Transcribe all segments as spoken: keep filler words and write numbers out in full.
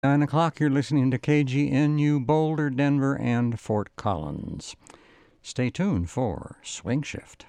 Nine o'clock, you're listening to K G N U, Boulder, Denver, and Fort Collins. Stay tuned for Swing Shift.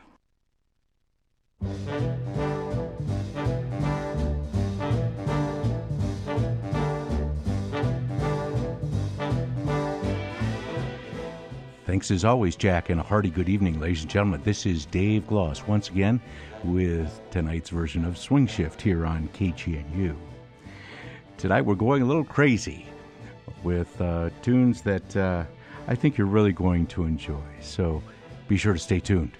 Thanks as always, Jack, and a hearty good evening, ladies and gentlemen. This is Dave Gloss once again with tonight's version of Swing Shift here on K G N U. Tonight we're going a little crazy with uh, tunes that uh, I think you're really going to enjoy. So be sure to stay tuned.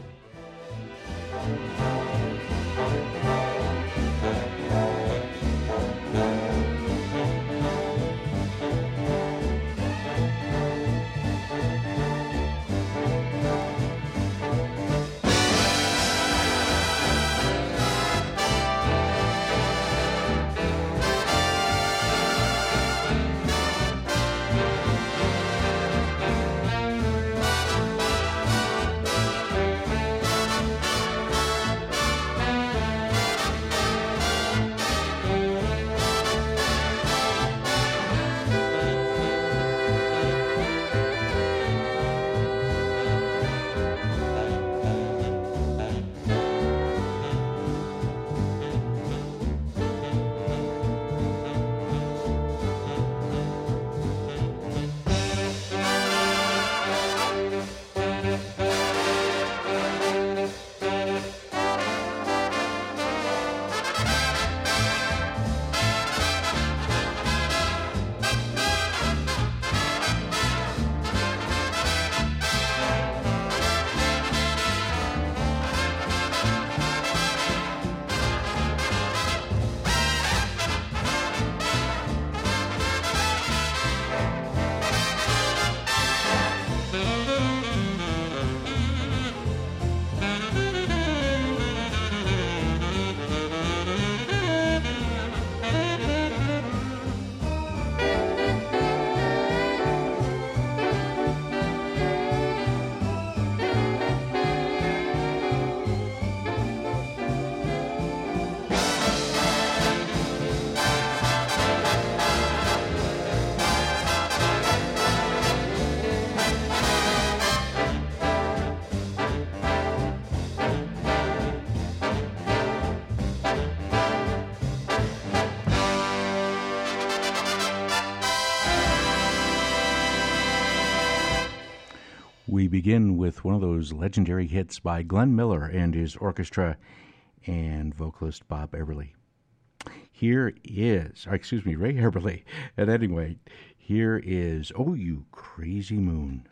We begin with one of those legendary hits by Glenn Miller and his orchestra and vocalist Bob Eberly. Here is, or excuse me, Ray Eberly. And anyway, here is Oh You Crazy Moon.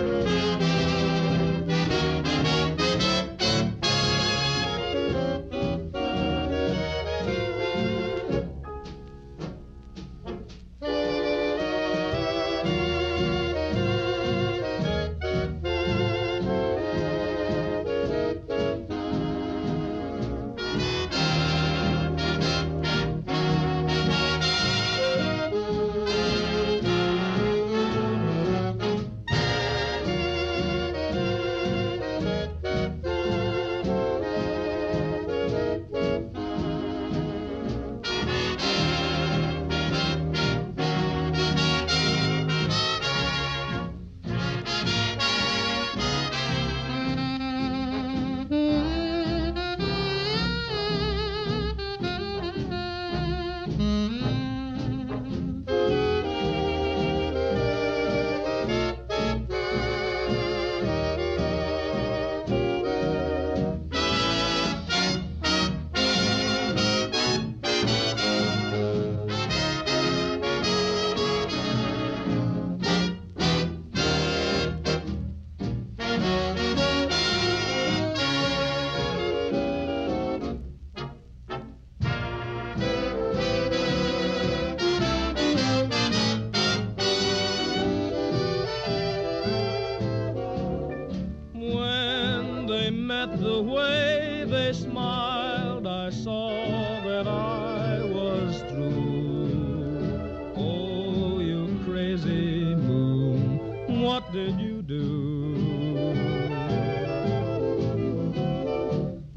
The way they smiled, I saw that I was through. Oh, you crazy moon, what did you do?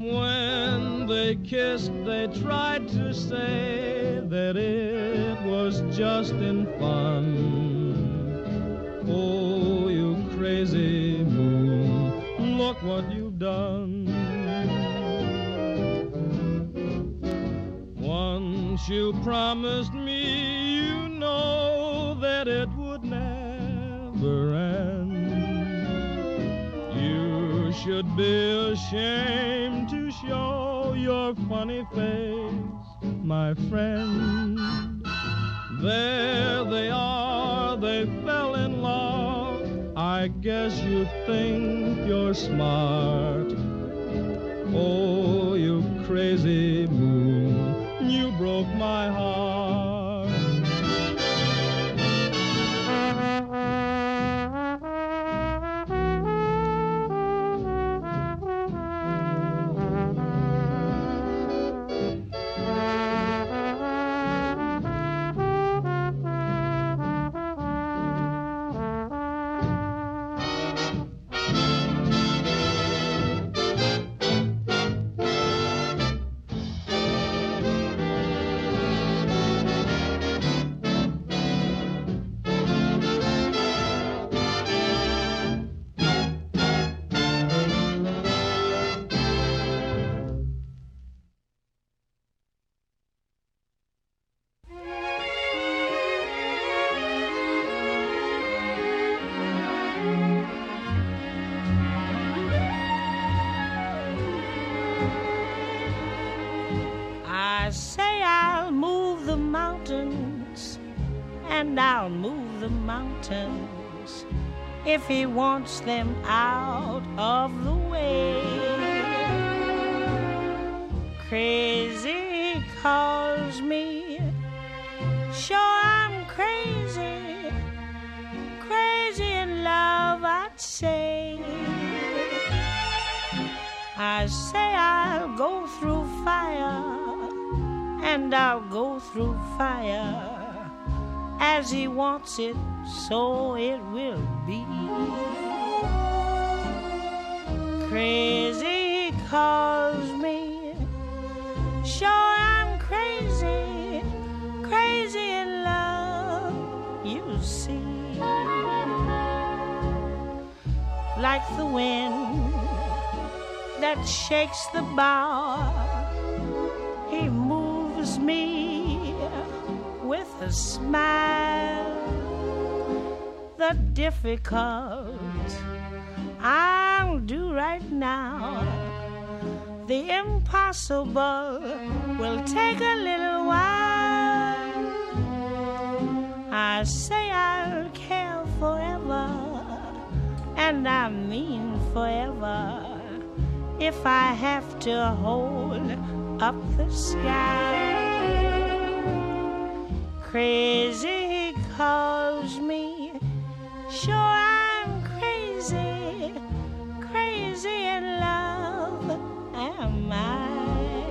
When they kissed, they tried to say that it was was just in fun. Oh, you crazy moon, look what you've done. Once you promised me, you know that it would never end. You should be ashamed to show your funny face, my friend. There they are, they fell in love. I guess you think you're smart. Oh, you crazy moon, you broke my heart. And I'll move the mountains if he wants them out of the way. Crazy calls me, sure I'm crazy, crazy in love I'd say. I say I'll go through fire, and I'll go through fire. As he wants it, so it will be. Crazy he calls me, sure I'm crazy, crazy in love, you see. Like the wind that shakes the bough, he moves me with a smile. The difficult I'll do right now, the impossible will take a little while. I say I'll care forever, and I mean forever, if I have to hold up the sky. Crazy he calls me, sure I'm crazy, crazy in love am I.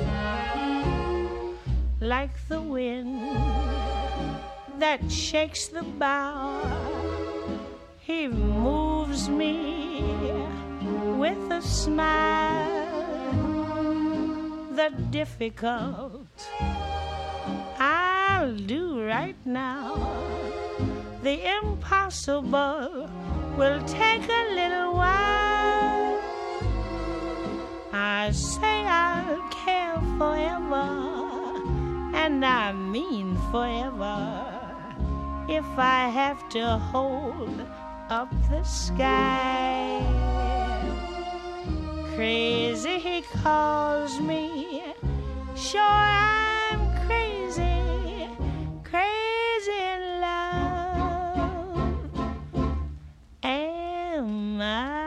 Like the wind that shakes the bough, he moves me with a smile. The difficult I'll do right now, the impossible will take a little while. I say I'll care forever, and I mean forever, if I have to hold up the sky. Crazy he calls me, sure I'm crazy, crazy in love am I.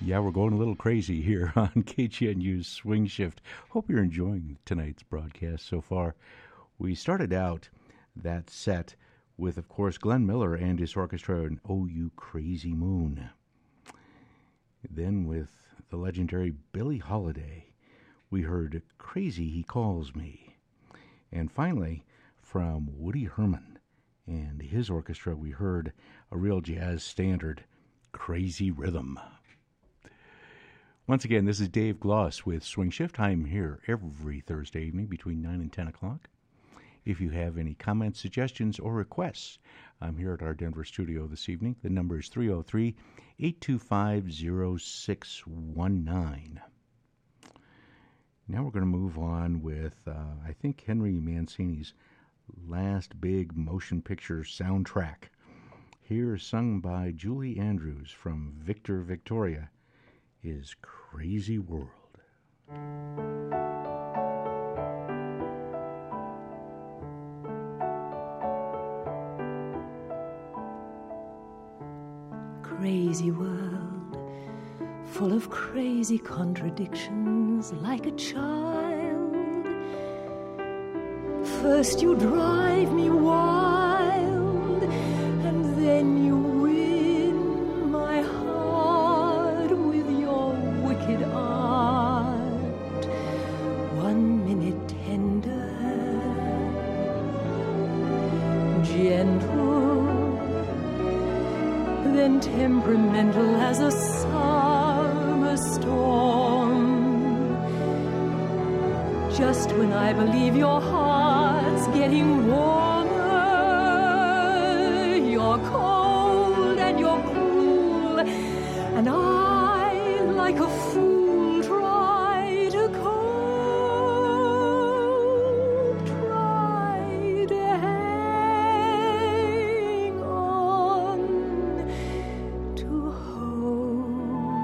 Yeah, we're going a little crazy here on K G N U's Swing Shift. Hope you're enjoying tonight's broadcast so far. We started out that set with, of course, Glenn Miller and his orchestra and Oh You Crazy Moon. Then with the legendary Billie Holiday, we heard Crazy He Calls Me. And finally, from Woody Herman and his orchestra, we heard a real jazz standard, Crazy Rhythm. Once again, this is Dave Gloss with Swing Shift. I'm here every Thursday evening between nine and ten o'clock. If you have any comments, suggestions, or requests, I'm here at our Denver studio this evening. The number is three oh three, eight two five, oh six one nine. Now we're going to move on with, uh, I think, Henry Mancini's last big motion picture soundtrack. Here, sung by Julie Andrews from Victor Victoria, is Crazy World. Crazy world, full of crazy contradictions, like a child. First you drive me wild, and then you win my heart with your wicked art. One minute tender, gentle, then temperamental as a summer storm. Just when I believe your heart's getting warmer, you're cold and you're cruel, and I, like a fool, try to cope, try to hang on to hope.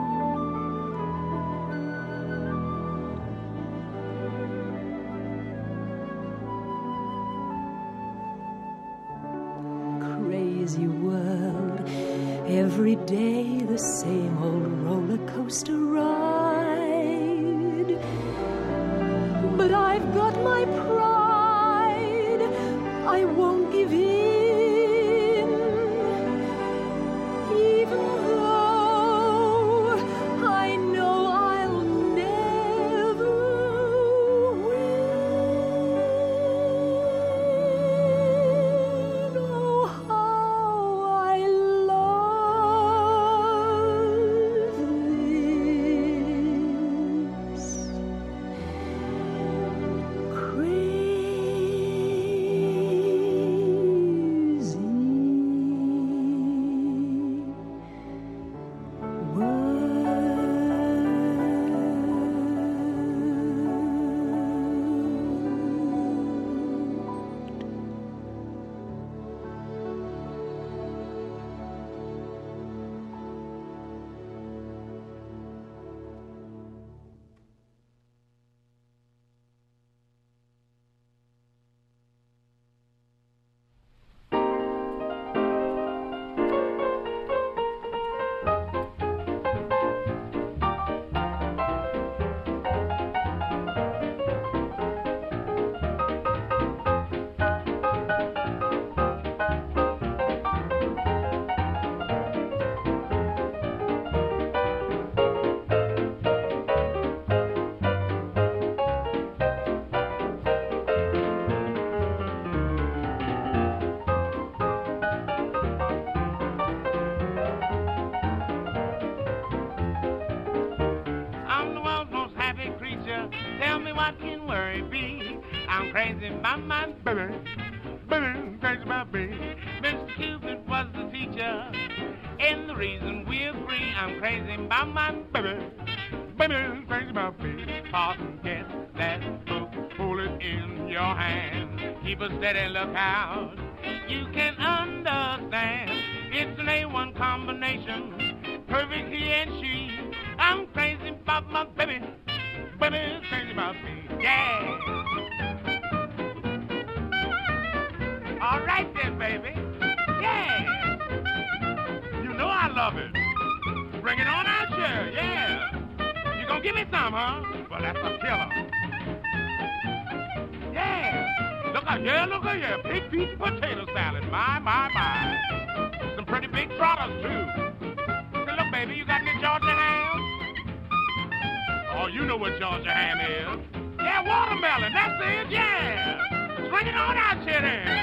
Crazy world, every day the same old roller coaster ride. But I've got my pride, I won't give in, even though I know I'll never win. Oh, how I love this. Crazy I'm the world's most happy creature. Tell me what can worry be? I'm crazy about my baby. Baby, crazy about me. Mister Cupid was the teacher. And the reason we agree, I'm crazy about my baby. Baby, crazy about me. Parson, get that book, hold it in your hand. Keep a steady lookout. You can understand. It's an A one combination. Perfect he and she. I'm crazy about my baby. Baby, crazy about me. Yeah. All right then, baby. Yeah. You know I love it. Bring it on out here, yeah. You gonna give me some, huh? Well, that's a killer. Yeah. Look at yeah, look at yeah. Big piece of potato salad. My, my, my. Some pretty big trotters, too. Hey, look, baby, you got any Georgia ham? Oh, you know what Georgia ham is. Yeah, watermelon, that's it, yeah. Bring it on out here, then.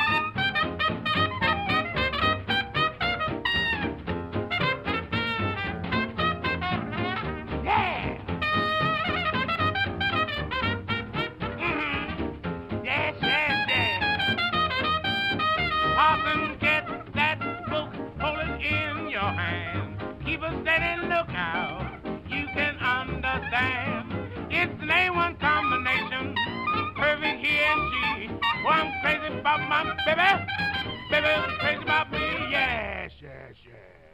Keep a steady lookout, you can understand. It's an A one combination, perfect he and she. Well, I'm crazy about my baby, baby, crazy about me, yes, yes, yes.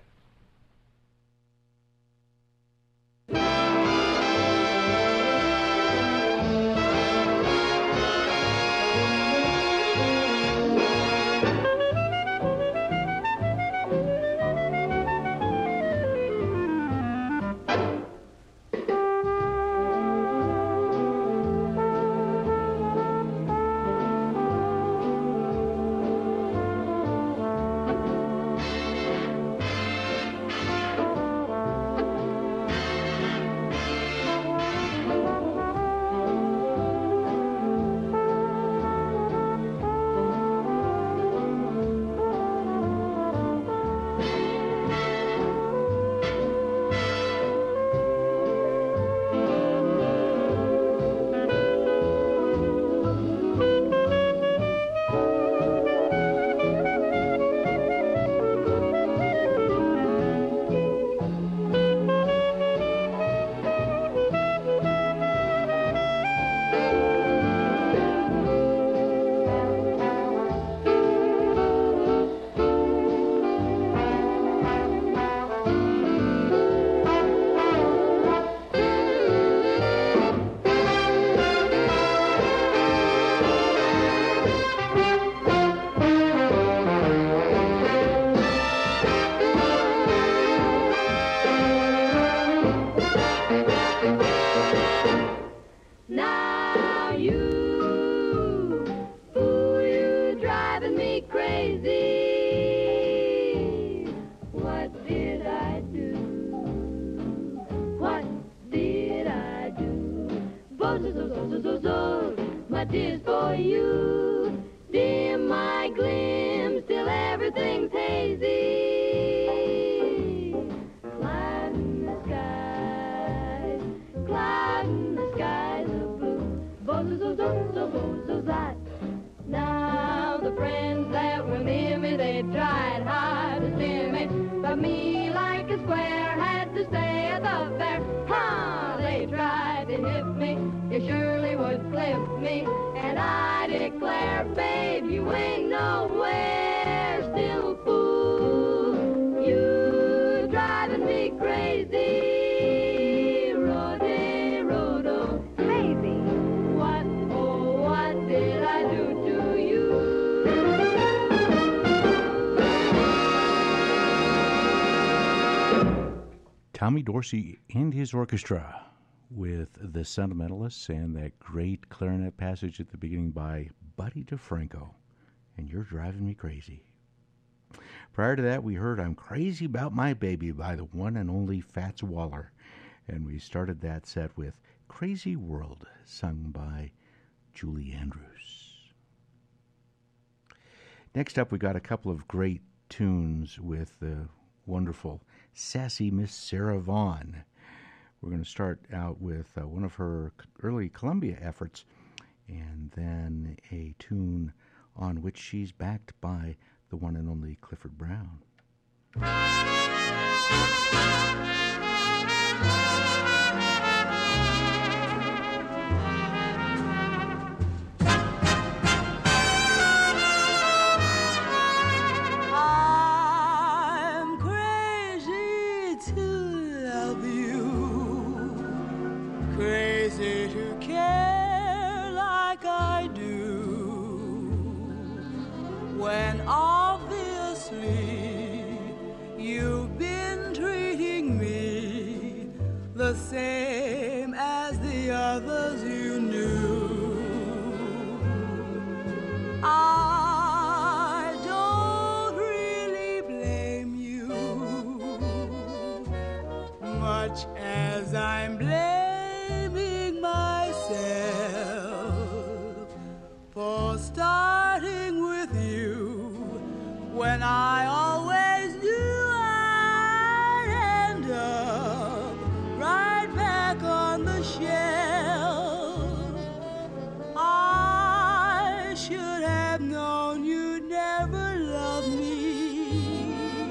What is for you? Dim my gleam, still everything's hazy. Cloud in the skies, cloud in the skies of blue. Bo-zo-zo-zo-zo-bo-zo-zot. Now the friends that were near me, they tried hard to steer me, but me like a square had to stay at the fair. Huh, they tried to hit me, you surely would clip me, and I declare, babe, you ain't nowhere, still fool, you driving me crazy, Rode, Rodo, baby, what, oh, what did I do to you? Tommy Dorsey and his orchestra with The Sentimentalists and that great clarinet passage at the beginning by Buddy DeFranco, and You're Driving Me Crazy. Prior to that, we heard I'm Crazy About My Baby by the one and only Fats Waller, and we started that set with Crazy World, sung by Julie Andrews. Next up, we got a couple of great tunes with the wonderful, sassy Miss Sarah Vaughan. We're going to start out with uh, one of her early Columbia efforts, and then a tune on which she's backed by the one and only Clifford Brown. I'm crazy to love you, crazy to care like I do, when obviously you've been treating me same as the others you knew. I don't really blame you, much as I'm blaming myself for starting with you when I always knew I'd end up right back on the shelf. I should have known you'd never love me,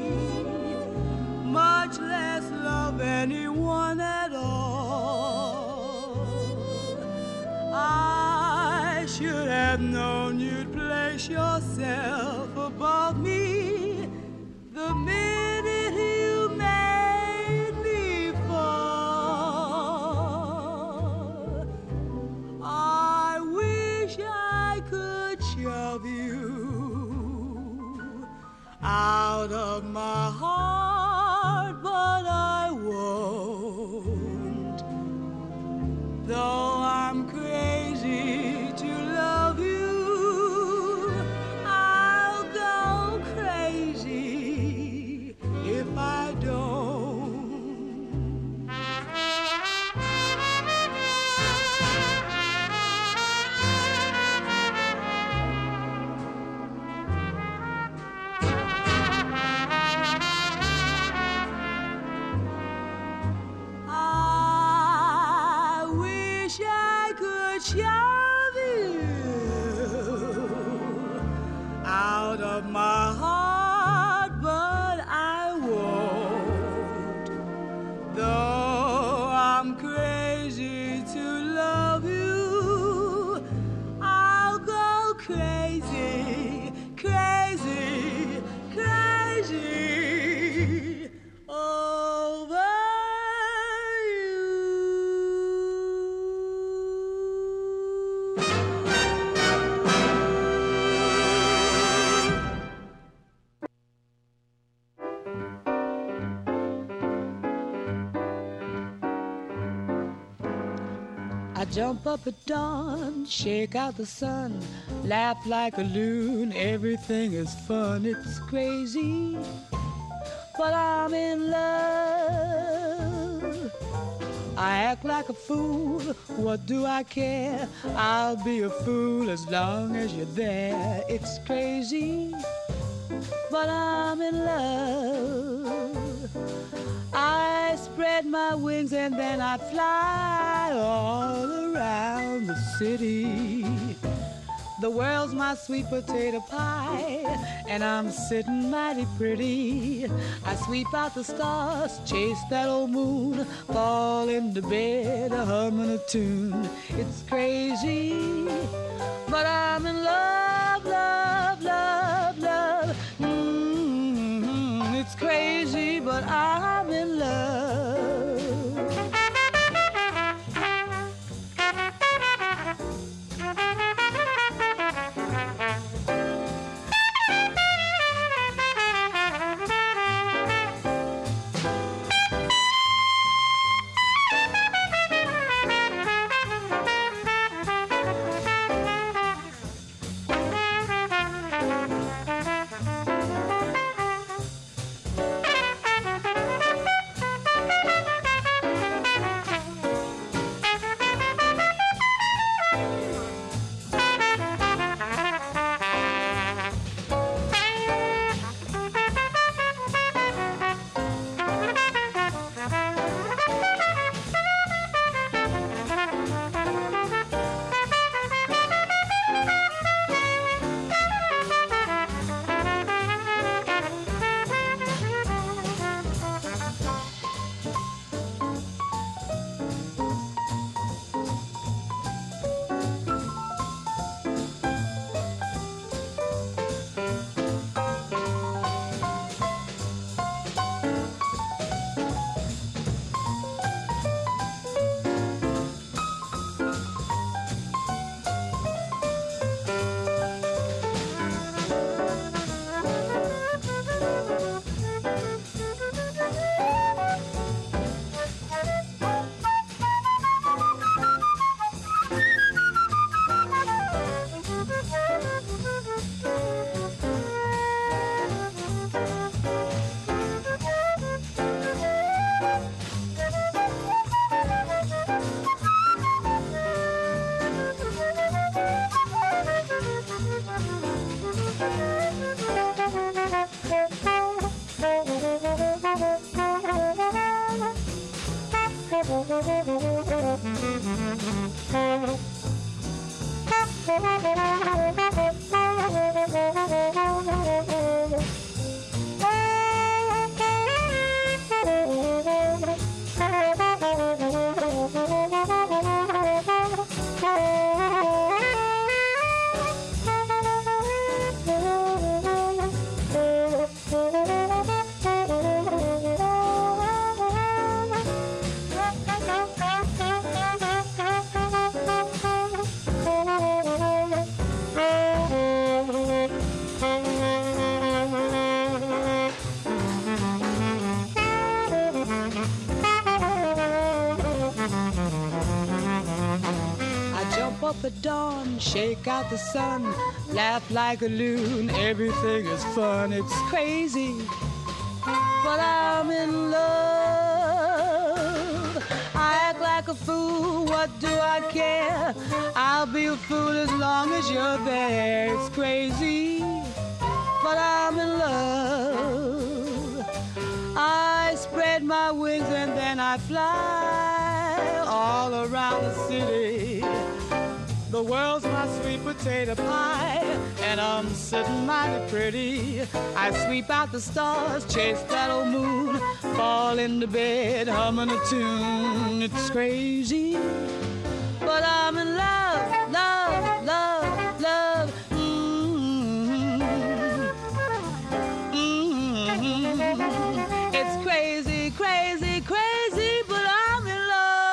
much less love anyone at all. I should have known you'd place yourself above me the minute you made me fall. I wish I could shove you out of my heart, but I won't. Though I'm crazy to love you, I'll go crazy if I don't. I wish I could shove you out of my heart, but I won't. Though I'm crazy to love you, I'll go crazy, crazy, crazy over I jump up at dawn, shake out the sun, laugh like a loon, everything is fun, it's crazy, but I'm in love. I act like a fool, what do I care? I'll be a fool as long as you're there. It's crazy, but I'm in love. I spread my wings and then I fly all around the city. The world's my sweet potato pie, and I'm sitting mighty pretty. I sweep out the stars, chase that old moon, fall into bed humming a tune. It's crazy, but I'm in love, love, love, love. Mm-hmm. It's crazy, but I'm in love. the dawn, shake out the sun, laugh like a loon, everything is fun, it's crazy, but I'm in love. I act like a fool, what do I care? I'll be a fool as long as you're there. It's crazy, but I'm in love. I spread my wings and then I fly all around the city. The world's my sweet potato pie, and I'm sitting mighty pretty. I sweep out the stars, chase that old moon, fall into bed humming a tune. It's crazy, but I'm in love, love, love, love. Mm-hmm. Mm-hmm. It's crazy, crazy, crazy, but I'm in love.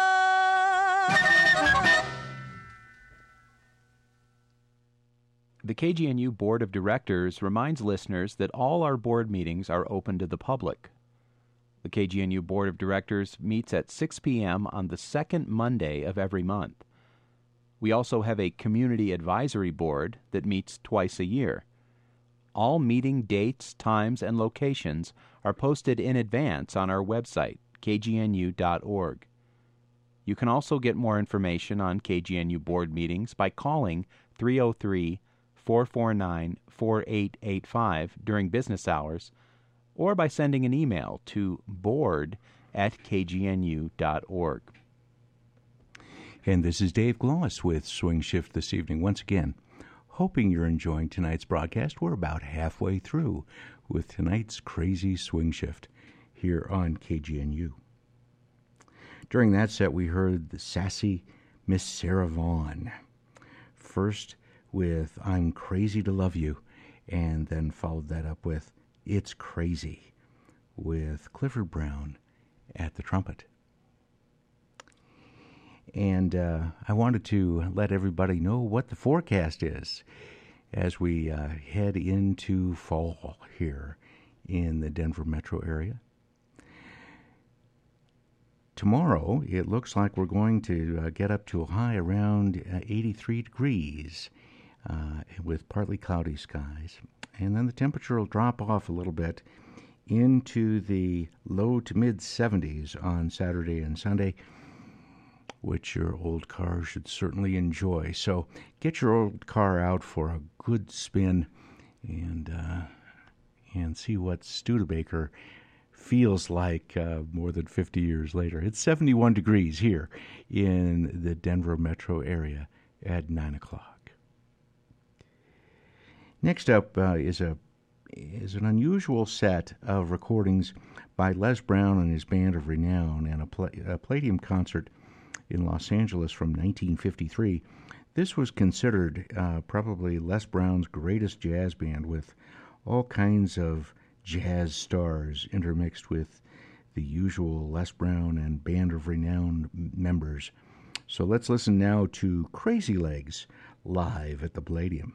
The K G N U Board of Directors reminds listeners that all our board meetings are open to the public. The K G N U Board of Directors meets at six p.m. on the second Monday of every month. We also have a Community Advisory Board that meets twice a year. All meeting dates, times, and locations are posted in advance on our website, k g n u dot org. You can also get more information on K G N U board meetings by calling three oh three, four four nine, four eight eight five during business hours, or by sending an email to board at k g n u dot org. And this is Dave Gloss with Swing Shift this evening. Once again, hoping you're enjoying tonight's broadcast. We're about halfway through with tonight's crazy swing shift here on K G N U. During that set, we heard the sassy Miss Sarah Vaughan. First with I'm Crazy to Love You, and then followed that up with It's Crazy with Clifford Brown at the trumpet. And uh, I wanted to let everybody know what the forecast is as we uh, head into fall here in the Denver metro area. Tomorrow, it looks like we're going to uh, get up to a high around uh, eighty-three degrees uh, with partly cloudy skies. And then the temperature will drop off a little bit into the low to mid seventies on Saturday and Sunday, which your old car should certainly enjoy. So get your old car out for a good spin and uh, and see what Studebaker feels like uh, more than fifty years later. It's seventy-one degrees here in the Denver metro area at nine o'clock. Next up uh, is a is an unusual set of recordings by Les Brown and his Band of Renown and a, pla- a Palladium concert in Los Angeles from nineteen fifty-three. This was considered uh, probably Les Brown's greatest jazz band, with all kinds of jazz stars intermixed with the usual Les Brown and Band of Renown members. So let's listen now to Crazy Legs live at the Palladium.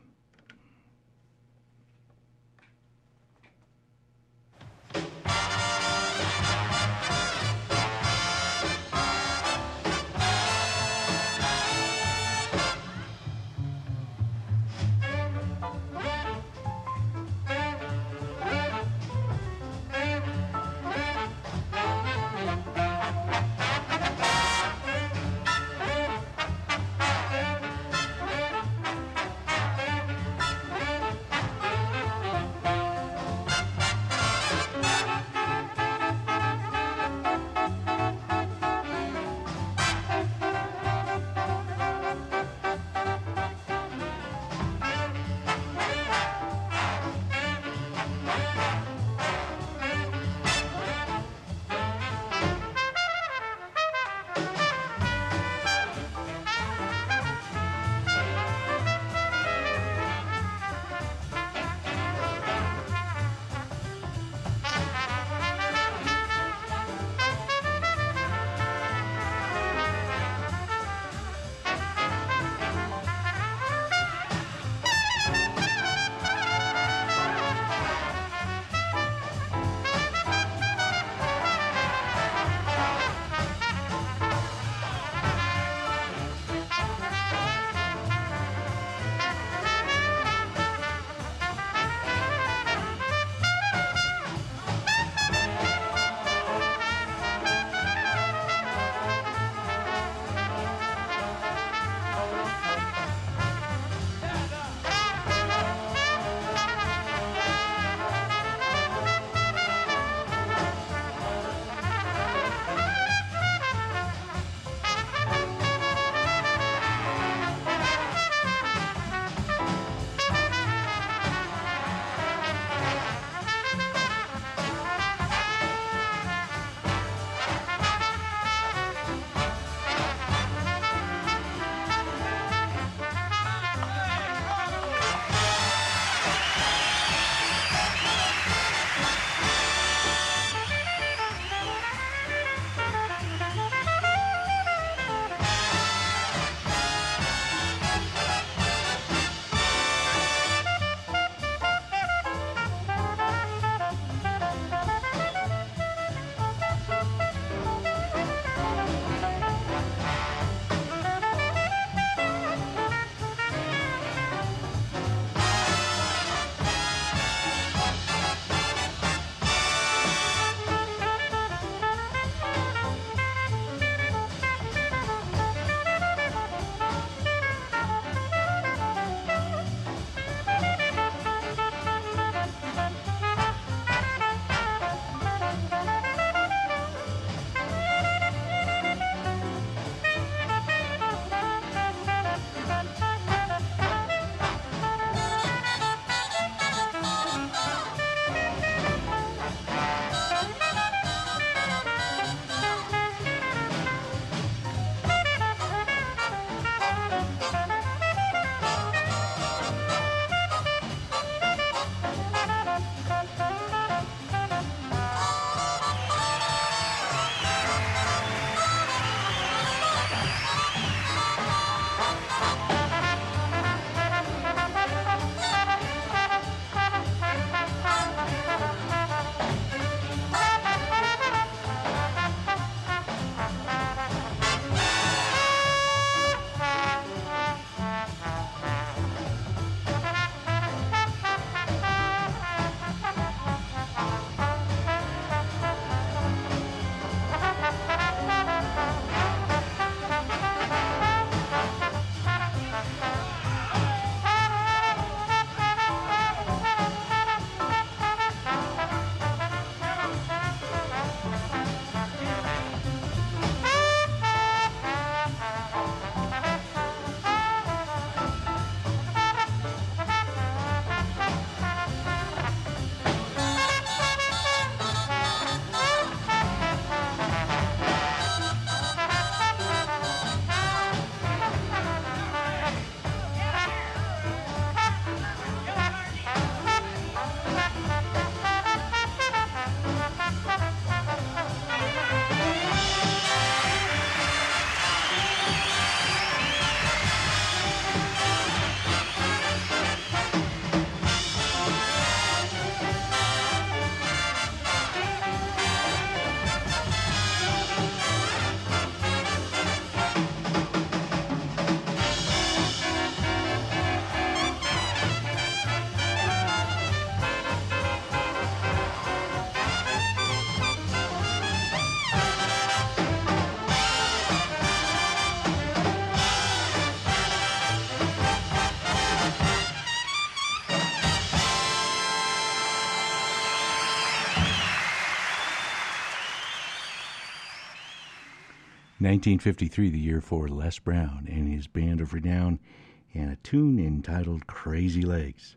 nineteen fifty-three, the year for Les Brown and his band of renown, and a tune entitled Crazy Legs.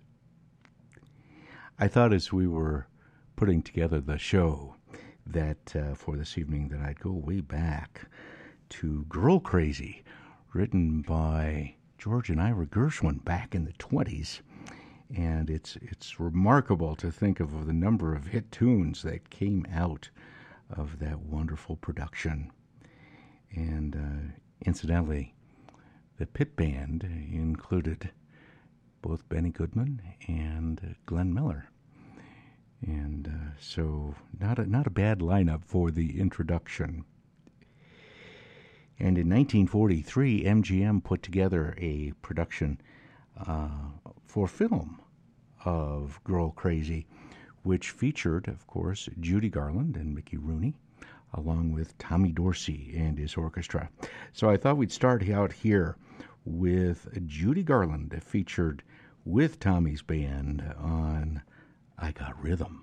I thought as we were putting together the show that uh, for this evening that I'd go way back to Girl Crazy, written by George and Ira Gershwin back in the twenties. And it's it's remarkable to think of the number of hit tunes that came out of that wonderful production. And uh, incidentally, the pit band included both Benny Goodman and Glenn Miller. And uh, so not a, not a bad lineup for the introduction. And in nineteen forty-three, M G M put together a production uh, for film of Girl Crazy, which featured, of course, Judy Garland and Mickey Rooney, along with Tommy Dorsey and his orchestra. So I thought we'd start out here with Judy Garland, featured with Tommy's band on I Got Rhythm.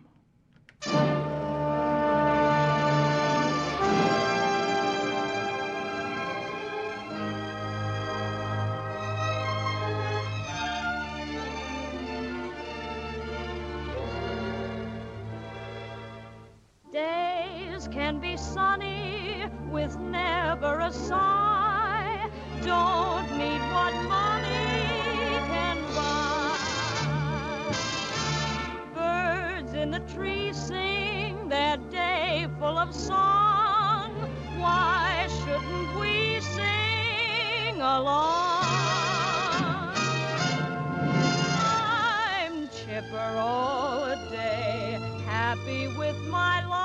Days can be sunny with never a sigh. Don't need what money can buy. Birds in the trees sing their day full of song. Why shouldn't we sing along? I'm chipper all day, happy with my lot.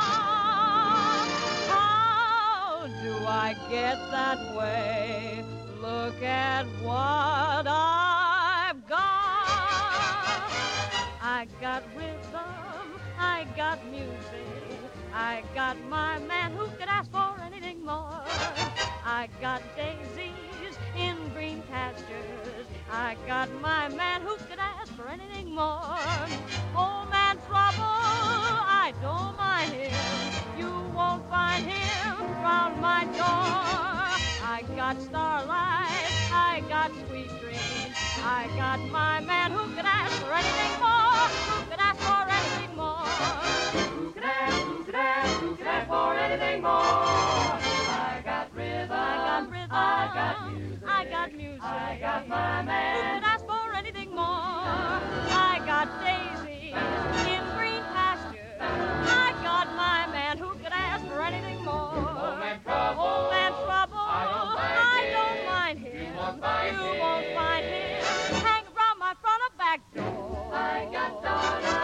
How do I get that way? Look at what I've got. I got rhythm, I got music, I got my man who could ask for anything more. I got daisies in green pastures, I got my man who could ask for anything more. Old man Trouble, I don't mind him, you won't find him round my door. I got starlight, I got sweet dreams, I got my man who could ask for anything more, who could ask for anything more. Who could ask, who could ask, who could ask for anything more? I got rhythm, I got rhythm, I got music, I got music, I got my man who could ask for anything more. I got daisies in green pastures, I got my man who could ask for anything more. Old man Trouble, old man Trouble, I don't mind him, you won't find him, you won't find him. Hang around my front or back door. I got starlight,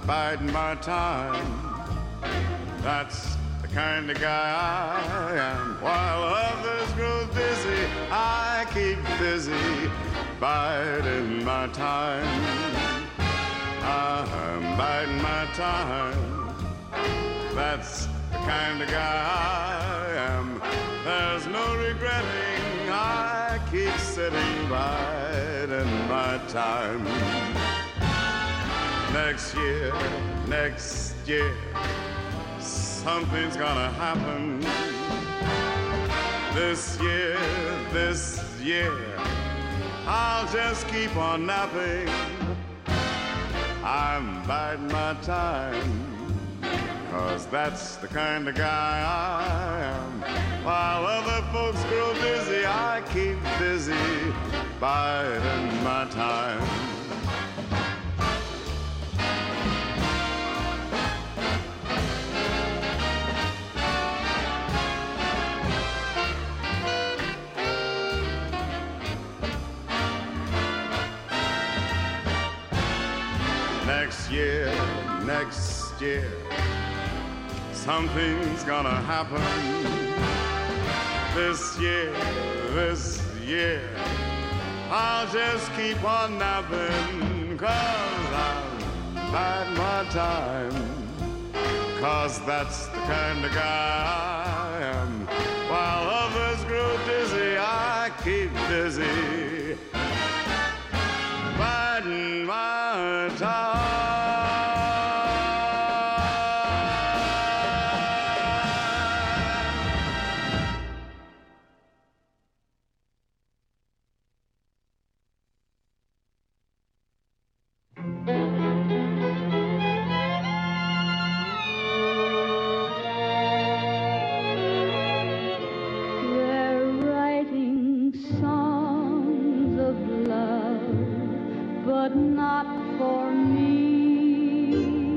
biding my time. That's the kind of guy I am. While others grow busy, I keep busy biding my time. I'm biding my time. That's the kind of guy I am. There's no regretting. I keep sitting biding my time. Next year, next year, something's gonna happen. This year, this year, I'll just keep on napping. I'm biding my time, 'cause that's the kind of guy I am. While other folks grow busy, I keep busy biding my time. Next year, next year, something's gonna happen. This year, this year, I'll just keep on napping, 'cause I'm biding my time. 'Cause that's the kind of guy I am. While others grow dizzy, I keep busy biding my time. They're writing songs of love, but not for me.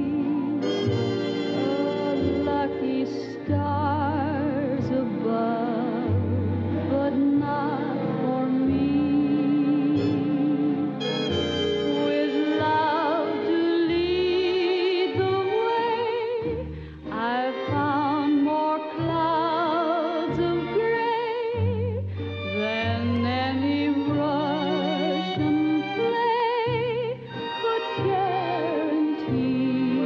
Oh, lucky stars above, but not for me. With love to lead the way, I've found more clouds of gray than any Russian play could guarantee.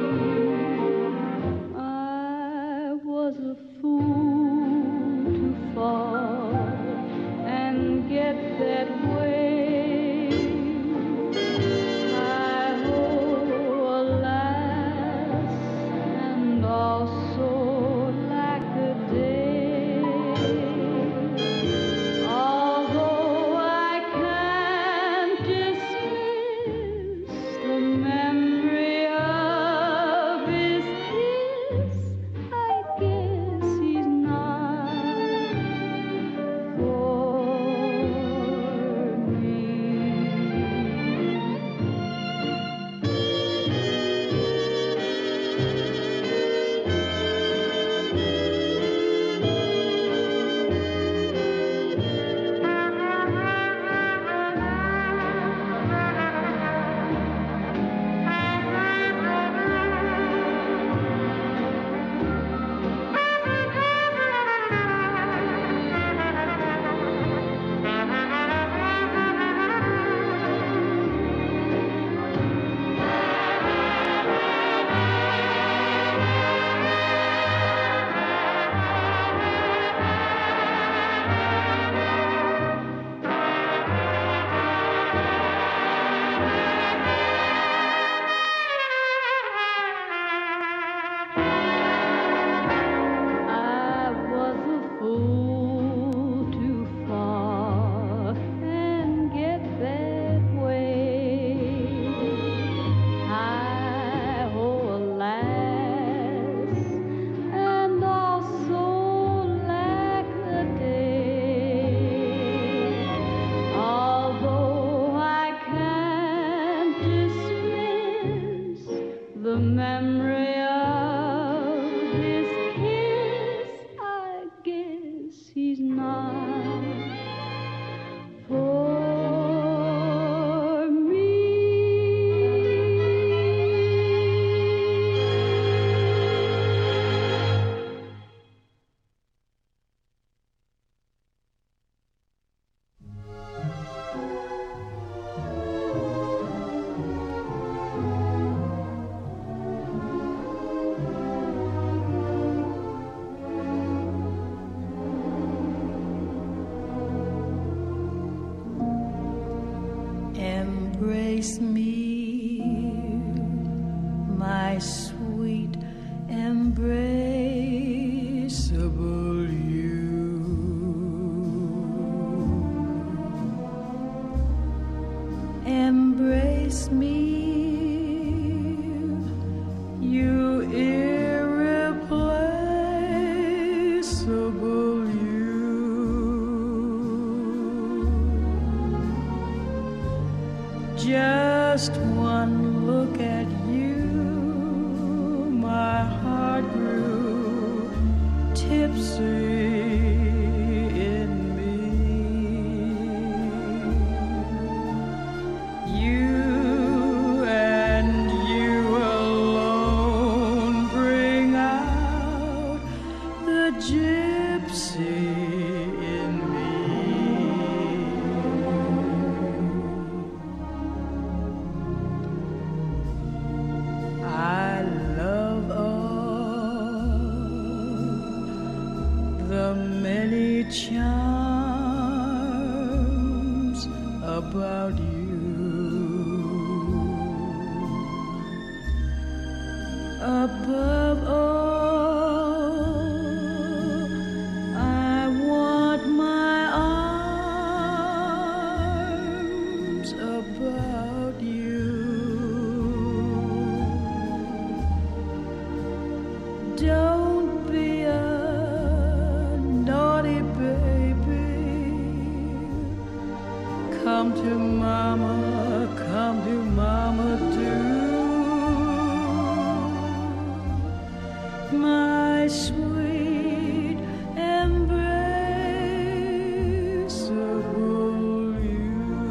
I was a fool to fall and get that way. I owe, alas, and also lack a day. Although I can't dismiss the memory of his kiss, I guess he's not for me. I was a fool to fall and get that way. I owe, alas, and also lack a day. Although I can't dismiss the memory of his kiss, I guess he's not for me. my sweet, embraceable you. Embrace me, you irreplaceable you. Just one look at you, my heart grew tipsy. Charms about you, above all, I want my arms about you. Don't be a naughty baby. Come to mama, come to mama, do. My sweet, embraceable you.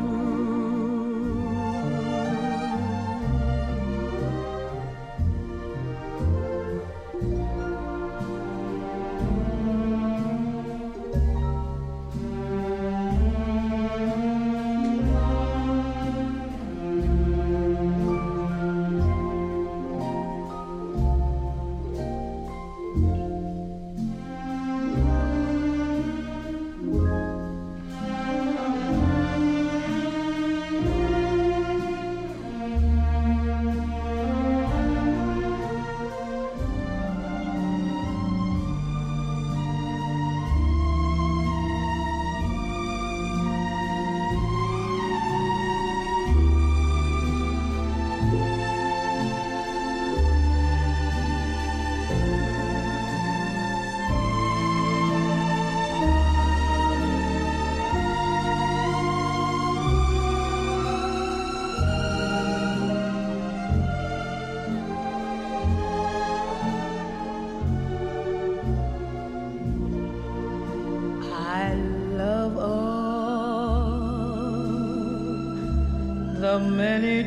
The many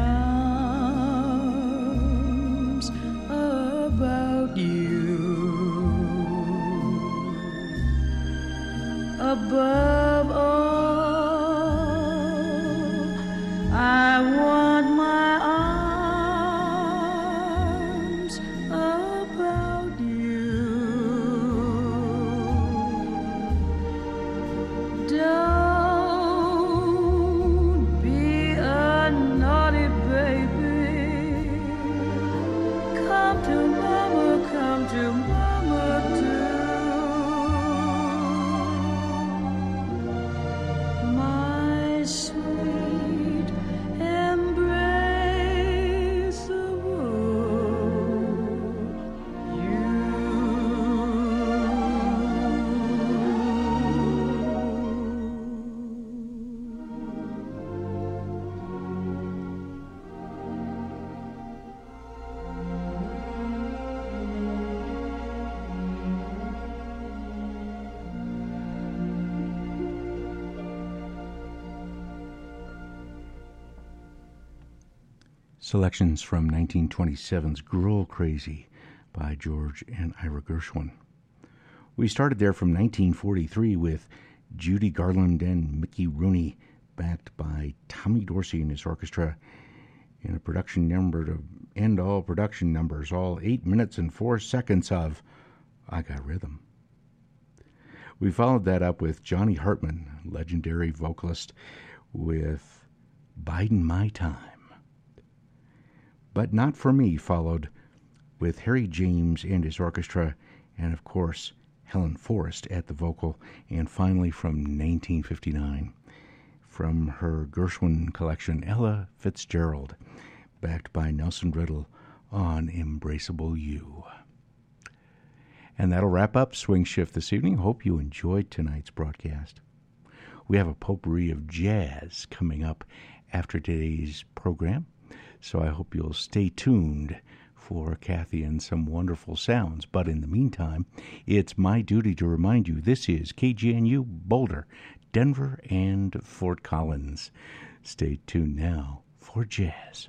charms about you, above all, I want my arms about you. Don't to mama, do. My sweet, embraceable you. Selections from nineteen twenty-seven's Girl Crazy by George and Ira Gershwin. We started there from nineteen forty-three with Judy Garland and Mickey Rooney, backed by Tommy Dorsey and his orchestra in a production number to end all production numbers, all eight minutes and four seconds of I Got Rhythm. We followed that up with Johnny Hartman, legendary vocalist, with Bidin' My Time. But Not For Me followed with Harry James and his orchestra, and of course Helen Forrest at the vocal, and finally from nineteen fifty-nine, from her Gershwin collection, Ella Fitzgerald, backed by Nelson Riddle on Embraceable You. And that'll wrap up Swing Shift this evening. Hope you enjoyed tonight's broadcast. We have a potpourri of jazz coming up after today's program, so I hope you'll stay tuned for Kathy and some wonderful sounds. But in the meantime, it's my duty to remind you this is K G N U Boulder, Denver, and Fort Collins. Stay tuned now for jazz.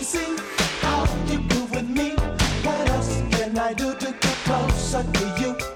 I do to get closer to you.